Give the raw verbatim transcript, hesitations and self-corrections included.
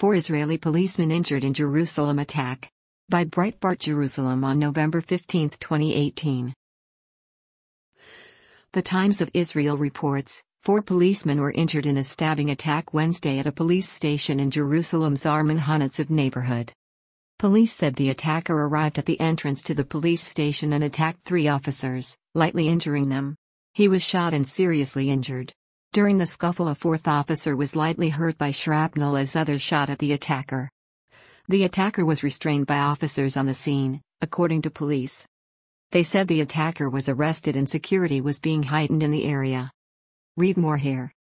Four Israeli policemen injured in Jerusalem attack. By Breitbart Jerusalem on November fifteenth, twenty eighteen. The Times of Israel reports, four policemen were injured in a stabbing attack Wednesday at a police station in Jerusalem's Armon HaNetzav neighborhood. Police said the attacker arrived at the entrance to the police station and attacked three officers, lightly injuring them. He was shot and seriously injured. During the scuffle, a fourth officer was lightly hurt by shrapnel as others shot at the attacker. The attacker was restrained by officers on the scene, according to police. They said the attacker was arrested and security was being heightened in the area. Read more here.